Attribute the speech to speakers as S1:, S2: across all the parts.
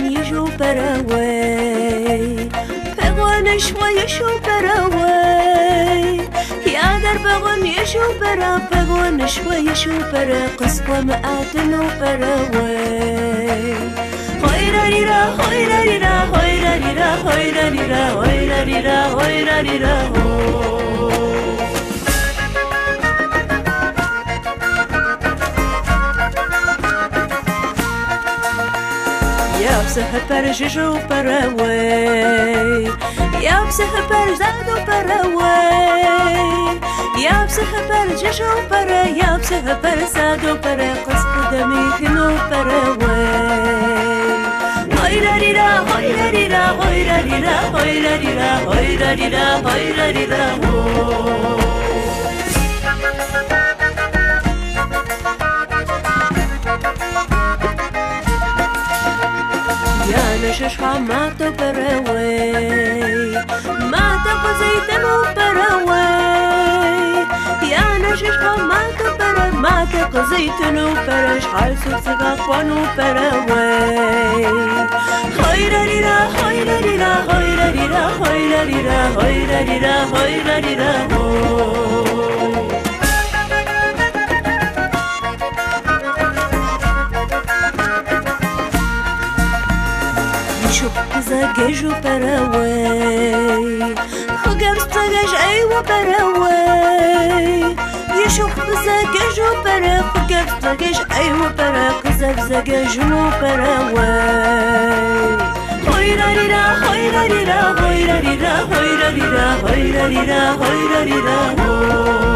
S1: يجو براوي بغن شويشو براوي يا در بغن يجو برا بغن شويشو برا قصوى مآتنو براوي هويرا ريرا هويرا ريرا هويرا ريرا هويرا ريرا هويرا ريرا هويرا ريرا يا بسهر جيجو براوي يا بسهر زادو براوي يا بسهر جيجو برا يا بسهر زادو برا قصد دمي كنو براوي هويرا ريرا هويرا ريرا هويرا ريرا هويرا ريرا هويرا ريرا هويرا ريرا نشش ما تبروي ما تقزيتنو بروي يا نشش ما تبروي ما تقزيتنو برش حالسو سقاقوانو بروي هويرا ريرا هويرا ريرا هويرا ريرا هويرا ريرا هويرا ريرا هويرا ريرا زاجيجو براوي خجم استجاج أيوة براوي يشوف زاجيجو برا خجم استجاج أيوة برا قزب زاجيجو براوي هويرا ريرا هويرا ريرا هويرا ريرا هويرا ريرا هويرا ريرا هويرا ريرا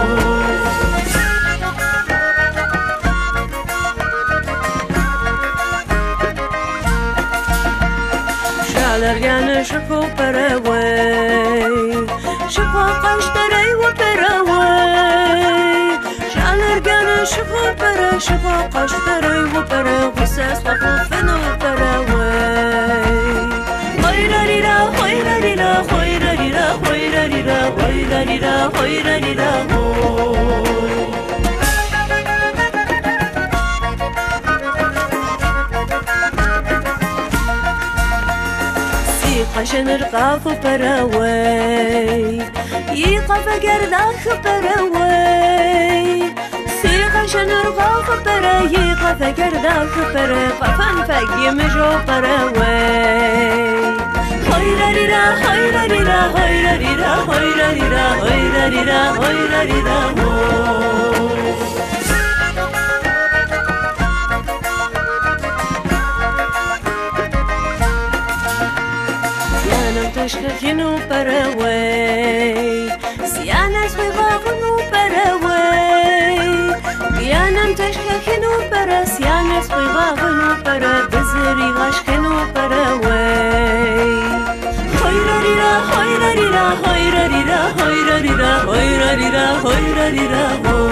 S1: شالرگان شکو پروی شکو قشتری و پروی شالرگان شکو پر شکو قشتری و پر قصص و خوفنو پروی هویرا ریرا هویرا ریرا هویرا ریرا هویرا ریرا هویرا ریرا هویرا ریرا عشان رقاف براوي يقف قرداخ براوي سيق عشان رقاف برا يقف قرداخ برا قفن فاقي مجو براوي هويرا ريرا هويرا ريرا هويرا ريرا هويرا ريرا هويرا ريرا هويرا ريرا تشكينو براوي سيانا سويغاغنو براوي بيانا تشكينو برا سيانا سويغاغنو برا بزري غاشكنو براوي هويرا ريرا هويرا ريرا هويرا ريرا هويرا ريرا هويرا ريرا هويرا ريرا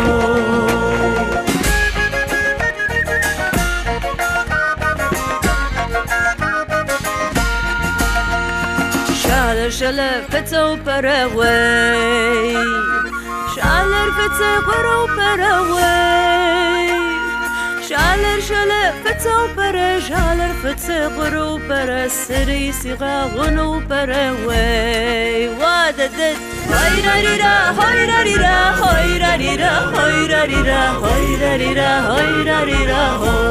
S1: شالر فتو براوي شالر فتو قرو براوي شالر فتو برا شالر فتو قرو برا سري صغاغنو براوي واددد هويرا ريرا هويرا ريرا هويرا ريرا هويرا ريرا هويرا ريرا هويرا ريرا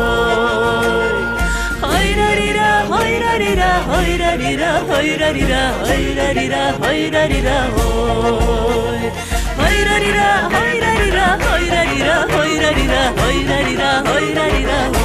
S1: هويرا ريرا هويرا ريرا هويرا ريرا هويرا ريرا هويرا ريرا هويرا ريرا هويرا ريرا هويرا ريرا هويرا ريرا هويرا ريرا هويرا ريرا هويرا ريرا